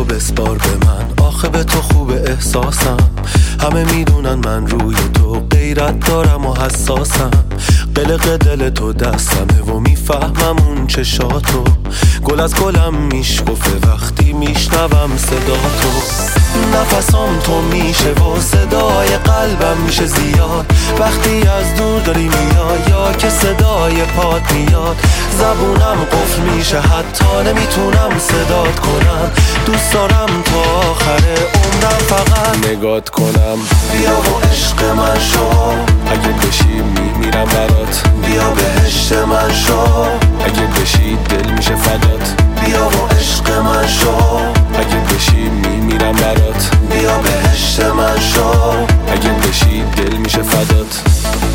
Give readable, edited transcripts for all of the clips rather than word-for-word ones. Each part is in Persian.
تو بسپار به من، آخه به تو خوب احساسم. همه میدونن من روی تو غیرت دارم و حساسم. قلق دل تو دستمه و میفهمم اون چشاتو. گل از گلم میشکفه وقتی میشنوم صدا تو. نفسام تو میشه و صدای قلبم میشه زیاد وقتی از دور داری میای یا که صدای پات میاد. زبونم قفل میشه حتی نمیتونم صدات کنم. دوست دارم تا آخر عمرم فقط نگات کنم. بیا و عشق من شو، اگه بشی میمیرم برات. بیا بهشت من شو، اگه بشی دل میشه فدات. بیا و عشق من شو، اگه بشی میمیرم برات. بیا بهشت من شو، اگه بشی دل میشه فدات.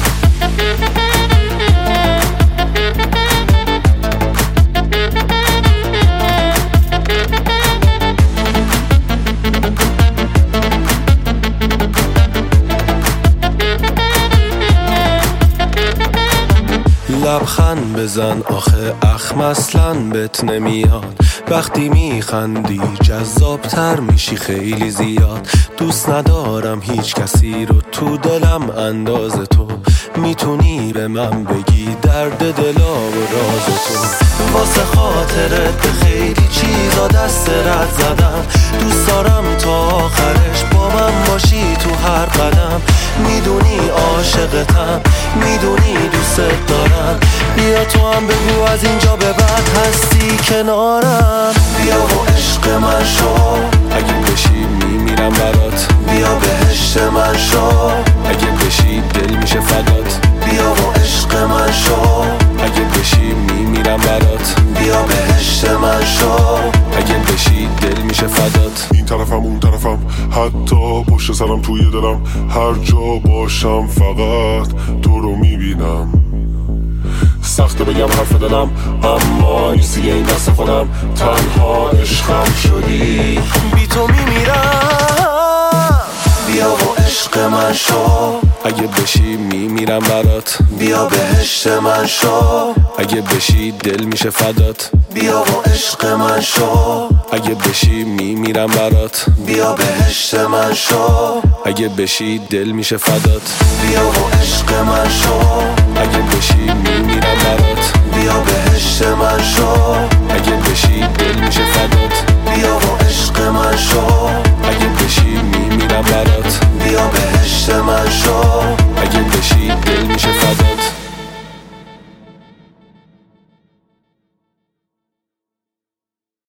لبخند بزن آخه اخم اصلاً بهت نمیاد. وقتی میخندی جذابتر میشی خیلی زیاد. دوست ندارم هیچ کسی رو تو دلم انداز تو. میتونی به من بگی درد دلا و راز تو. واسه خاطرت به خیلی چیزا دست رد زدم. دوست دارم تا آخرش با من باشی تو هر قدم. میدونی عاشقتم، میدونی دوست دارم. بیا تو هم بگو از اینجا به بعد هستی کنارم. بیا و عشق من شو، اگه بشی میمیرم برات. بیا بهشت من شو، اگه بشی دل میشه فدات. بیا و عشق من شو، اگه بشی میمیرم برات. بیا بهشت من شو، اگه بشی دل میشه فدات. این طرفم اون طرفم حتی پشت سرم توی دلم. هر جا باشم فقط تو رو میبینم. سخته بگم حرف دلم اما نیستی این دست خودم. تنها عشقم شدی، بی تو میمیرم. بیا و عشق من شو، اگه بشی میمیرم برات. بیا بهشت من شو، اگه بشی دل میشه فدات. بیا و عشق من شو، اگه بشی میمیرم برات. بیا بهشت من شو، اگه بشی دل میشه فدات. بیا و عشق من شو، اگه بشی میمیرم برات. بیا بهشت من